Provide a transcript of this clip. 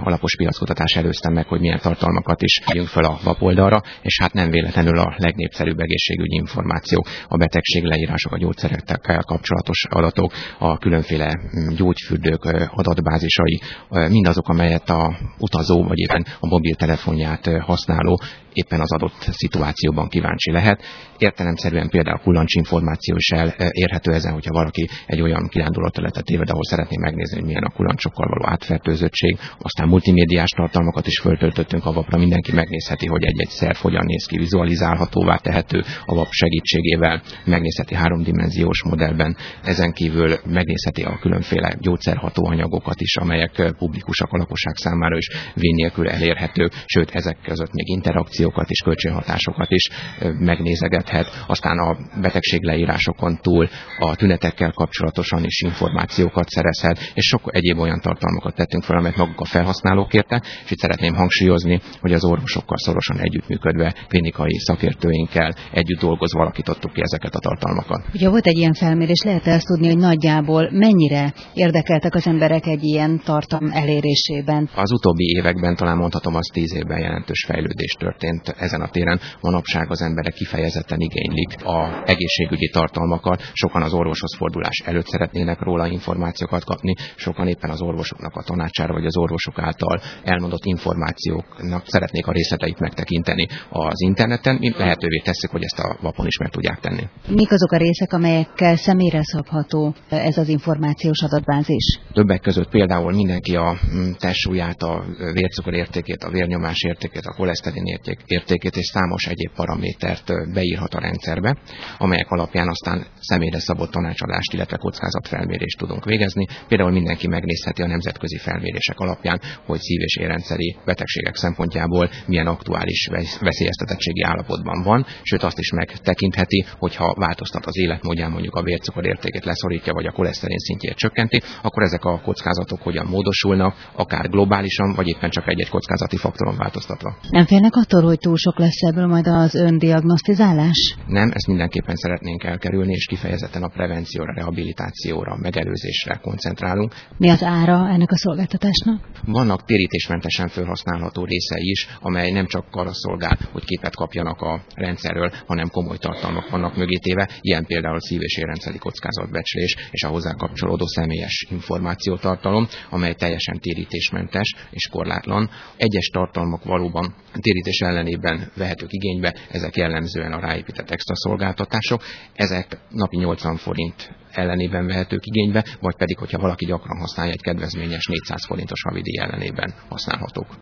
alapos piackutatás előztem meg, hogy milyen tartalmakat is tegyünk fel a weboldalra, és hát nem véletlenül a legnépszerűbb egészségügyi információ, a betegségleírások, a gyógyszerekkel kapcsolatos adatok, a különféle gyógyfürdők adatbázisai, mindazok, amelyet a utazó vagy éppen a mobiltelefonját használó éppen az adott szituációban kíváncsi lehet. Értelemszerűen például kulancsinformáció is elérhető ezen, hogyha valaki egy olyan kirándulóterületet téved, ahol szeretné megnézni, hogy milyen a kulancsokkal való átfertőzöttség. Aztán multimédiás tartalmakat is föltöltöttünk a webra, mindenki megnézheti, hogy egy-egy szerv hogyan néz ki, vizualizálhatóvá tehető a web segítségével, megnézheti háromdimenziós modellben, ezen kívül megnézheti a különféle gyógyszerhatóanyagokat is, amelyek publikusak a lakosság számára is vén nélkül elérhetők, sőt ezek között még interakciókat és kölcsönhatásokat is megnézegethet. Aztán a betegségleírásokon túl a tünetekkel kapcsolatosan is információkat szerezhet, és sok egyéb olyan tartalmakat tettünk fel, amelyet maguk a felhasználók kértek, és itt szeretném hangsúlyozni, hogy az orvosokkal szorosan együttműködve, klinikai szakértőinkkel együtt dolgozva alakítottuk ki ezeket a tartalmakat. Ugye volt egy ilyen felmérés, lehet ezt tudni, hogy nagyjából mennyire érdekeltek az emberek egy ilyen tartalom elérésében? Az utóbbi években, talán mondhatom, az 10 évben jelentős fejlődés történt ezen a téren. Manapság az emberek kifejezetten igénylik az egészségügyi tartalmakat, sokan az orvoshoz fordulás előtt szeretnének róla információkat kapni, sokan éppen az orvosoknak a tanácsára vagy az orvosok által elmondott információknak szeretnék a részleteit megtekinteni az interneten. Mi lehetővé tesszük, hogy ezt a webon is meg tudják tenni. Mik azok a részek, amelyekkel személyre szabható ez az információs adatbázis? Többek között például mindenki a testsúlyát, a vércukor értékét, a vérnyomás értékét, a koleszterin értékét és számos egyéb paramétert beírhat a rendszerbe, amelyek alapján aztán személyre szabott tanácsadást, illetve kockázatfelmérést tudunk végezni. Például mindenki megnézheti a nemzetközi felmérések alapján, hogy szív- és érrendszeri betegségek szempontjából milyen aktuális veszélyeztetettségi állapotban van, sőt azt is megtekintheti, hogyha változtat az életmódján, mondjuk a vércukor értékét leszorítja, vagy a koleszterin szintjét csökkenti, akkor ezek a kockázatok hogyan módosulnak, akár globálisan, vagy éppen csak egy-egy kockázati faktoron változtatva. Nem félnek attól, hogy túl sok lesz ebből majd az öndiagnosztizálás? Nem, ezt mindenképpen szeretnénk elkerülni, és kifejezetten a prevencióra, rehabilitációra, megelőzésre koncentrálunk. Mi az ára ennek a szolgáltatásnak? Vannak térítésmentesen felhasználható részei is, amely nem csak arra szolgál, hogy képet kapjanak a rendszerről, hanem komoly tartalmak vannak mögé téve, ilyen például szív- és érrendszeri kockázatbecslés és a hozzá kapcsolódó személyes információtartalom, amely teljesen térítésmentes és korlátlan. Egyes tartalmak valóban térítés ellenében vehetők igénybe, ezek jellemzően a ráépített extra szolgáltatások, ezek napi 80 forint ellenében vehetők igénybe, vagy pedig, hogyha valaki gyakran használja, egy kedvezményes 400 forintos havidíj ellenében használhatók.